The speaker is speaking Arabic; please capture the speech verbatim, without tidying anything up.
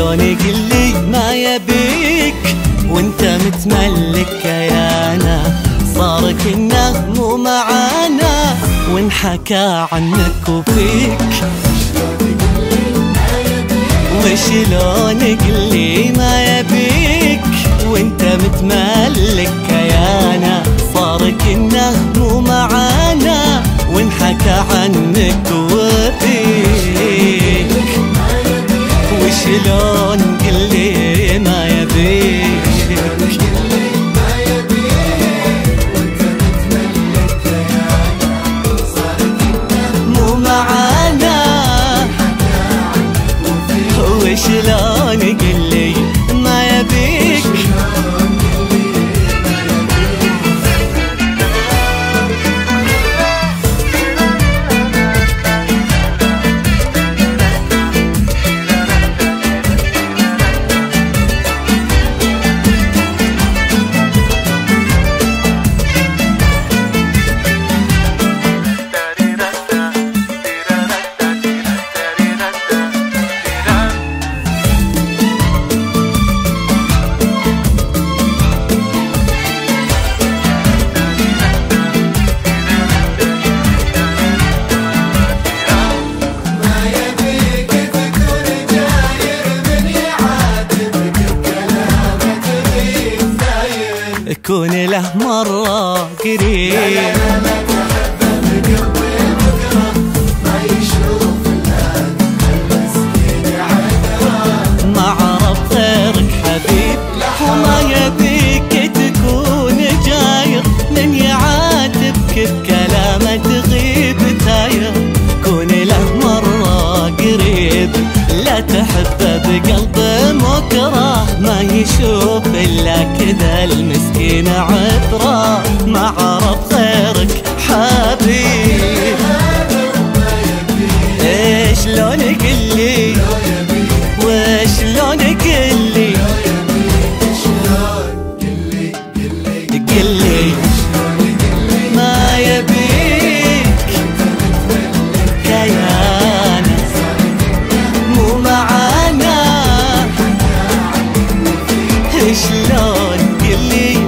شلون قلي ما يبيك وانت متملك كيانا، صار كنا مو معانا وانحكى عنك وفيك. وشلون قلي ما يبيك وانت متملك كيانا، صار كنا مو معانا وانحكى عنك وفيك. وشلون قلي ما يبيك مو معانا، وشلون قلي ما يبيك. كون له مرة قريب ما عرف غيرك حبيب، وما يبيك تكون جاير من يعاتبك بكلامه تغيب تاير. كون له مرة قريب لا تحبه بقلب مكره، ما يشوف إلا كذا المسكين عبره، ما عرف غيرك حبيب. ايش لون قلي وشلون قلي قلي ما يبيك كيانا مو معانا، شلون قلي